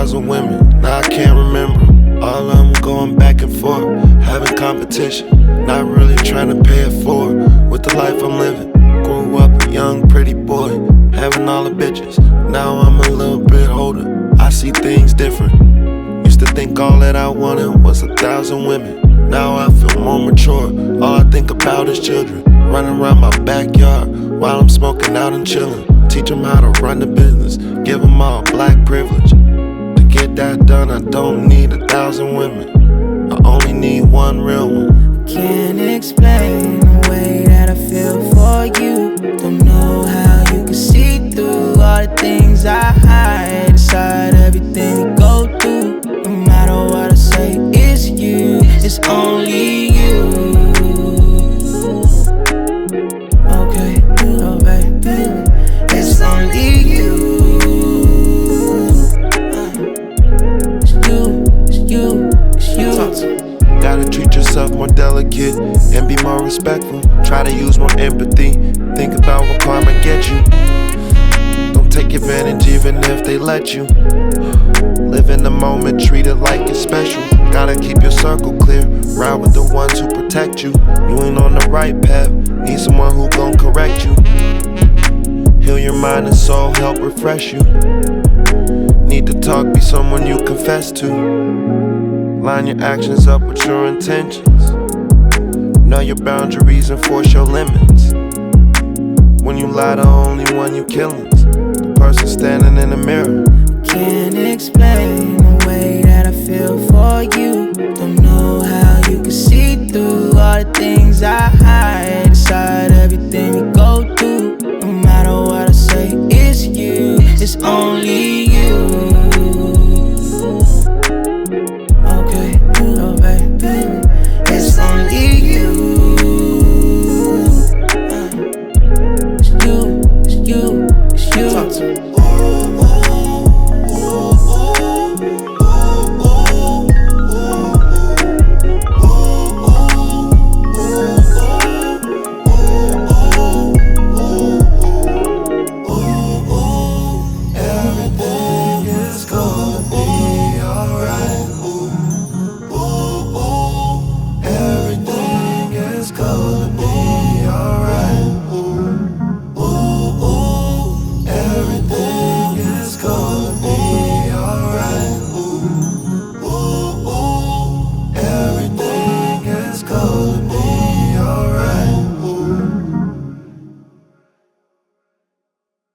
1,000 women, now I can't remember. All of them going back and forth, having competition. Not really trying to pay it forward with the life I'm living. Grew up a young, pretty boy, having all the bitches. Now I'm a little bit older, I see things different. Used to think all that I wanted was 1,000 women. Now I feel more mature, all I think about is children. Running around my backyard while I'm smoking out and chilling. Teach them how to run the business, give them all black privilege. To get that done, I don't need 1,000 women, I only need one real one. Can't explain the way that I feel for you. Don't know how you can see through all the things I hide inside everything you go through. No matter what I say, it's you, it's only you. Okay, oh baby, it's only you. It's you, it's you. Gotta treat yourself more delicate and be more respectful. Try to use more empathy, think about what karma get you. Don't take advantage even if they let you. Live in the moment, treat it like it's special. Gotta keep your circle clear, ride with the ones who protect you. You ain't on the right path, need someone who gon' correct you. Heal your mind and soul, help refresh you. Need to talk, be someone you confess to. Line your actions up with your intentions. Know your boundaries, enforce your limits. When you lie, the only one you killing's the person standing in the mirror. Can't explain the way that I feel for you. Don't know how you can see through all the things I